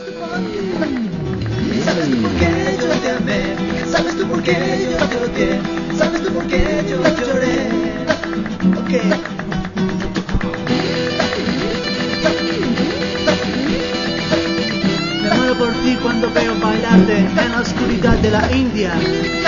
¿Sabes tú por qué yo te amé? ¿Sabes tú por qué yo te odié? ¿Sabes tú por qué yo lloré? Okay. Me muero por ti cuando veo bailarte en la oscuridad de la India.